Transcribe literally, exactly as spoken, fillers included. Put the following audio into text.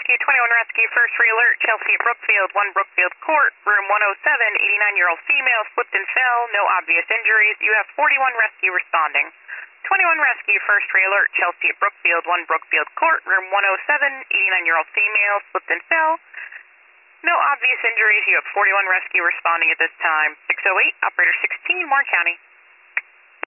Rescue, twenty-one Rescue, first re-alert, Chelsea at Brookfield, one Brookfield Court, room one oh seven, eighty-nine-year-old female, slipped and fell, no obvious injuries. You have forty-one Rescue responding. twenty-one Rescue, first re-alert, Chelsea at Brookfield, one Brookfield Court, room one oh seven, eighty-nine-year-old female, slipped and fell. No obvious injuries. You have forty-one Rescue responding at this time. six oh eight, Operator sixteen, Warren County.